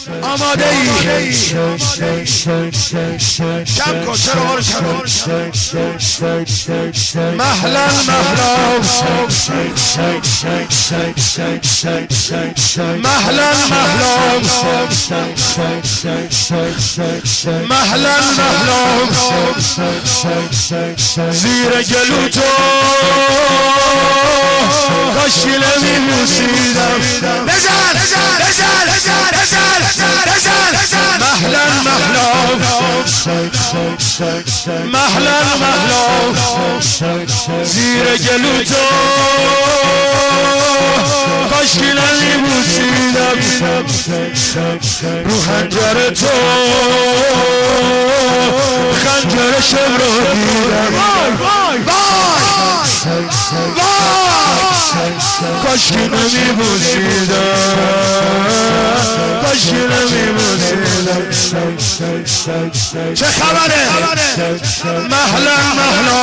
آماده ای کم کن چرا رو کم مهلا مهلا مهلا مهلا مهلا مهلا زیر گلو تو کاشکی نمیبوسیدم بزن بزن بزن بزن بزن مهلا مهلا مهلا مهلا زیر گلو تو کاشکی نمیبوسیدم رو خنجر تو خنجر شب رو دیدم کاشکی نمیبوسیدم کاشکی نمیبوسیدم چه خبره مهلا مهلا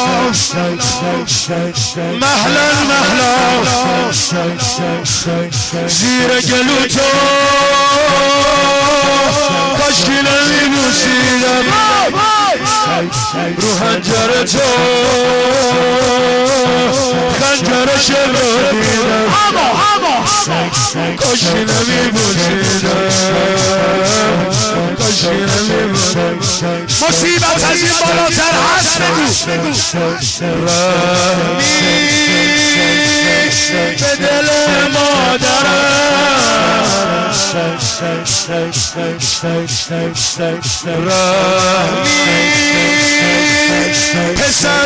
مهلا مهلا زیر گلو تو کاشکی نمیبوسیدم رو خنجر تو خنجر شب رو دیدم کاشکی نمیبوسیدم کاشکی نمیبوسیدم مصیبت از این بالاتر هست بگو رحمی به دل مادرم رحمی پسر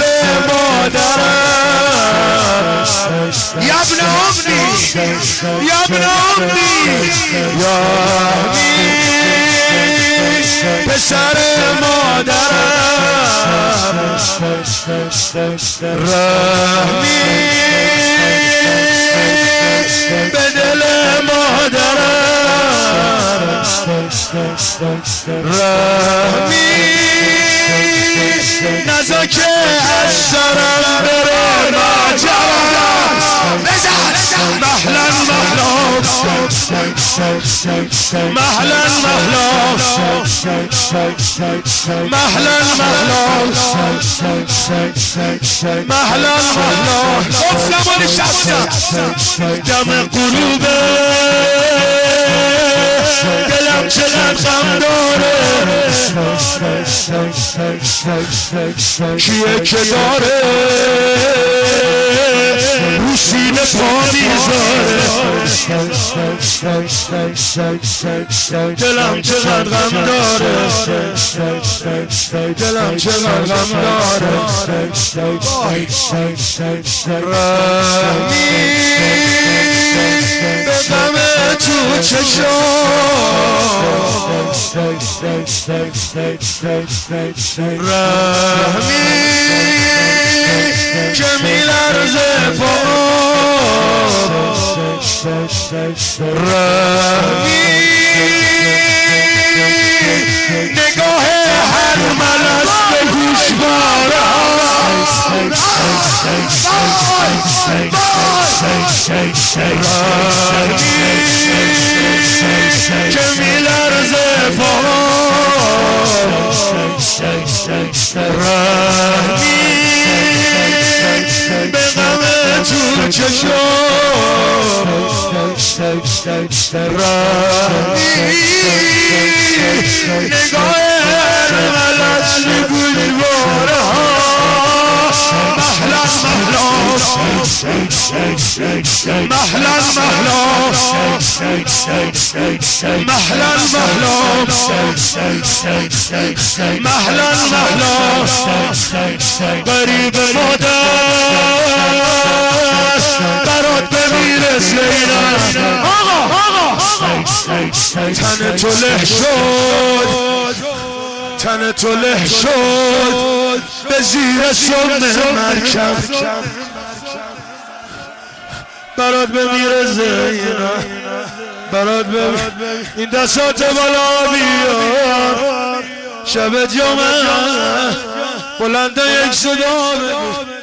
مادرم یابن امنی یابن امنی رحمی پسر مادرم رحمی به دل مادرم رحمی نزا که از سرم بره ماجرم بزن مهلا مهلا مهلا مهلا مهلا مهلا مهلا گفتم و نشستم دم قلوبه دلم چقدر غم داره کیه که داره رو سینه پا میذاره دلم چقدر غم داره دلم چقدر غم داره رحمی به غم تو رحمی که میلرزه پام رحمی نگاه هر ملس به گوشوارم که میلرزه پام رحمی به غم تو چشم رحمی نگاه ملس به گوشوارم مهلا مهلا مهلا مهلا مهلا مهلا مهلا غریب مادر برات بمیره سینم تن تو له شد تن تو له شد به زیر سم مرکب برات بمیره زینم برات بمیره این دستات بالا بیار شب جمعه بلنده یک صدا بگو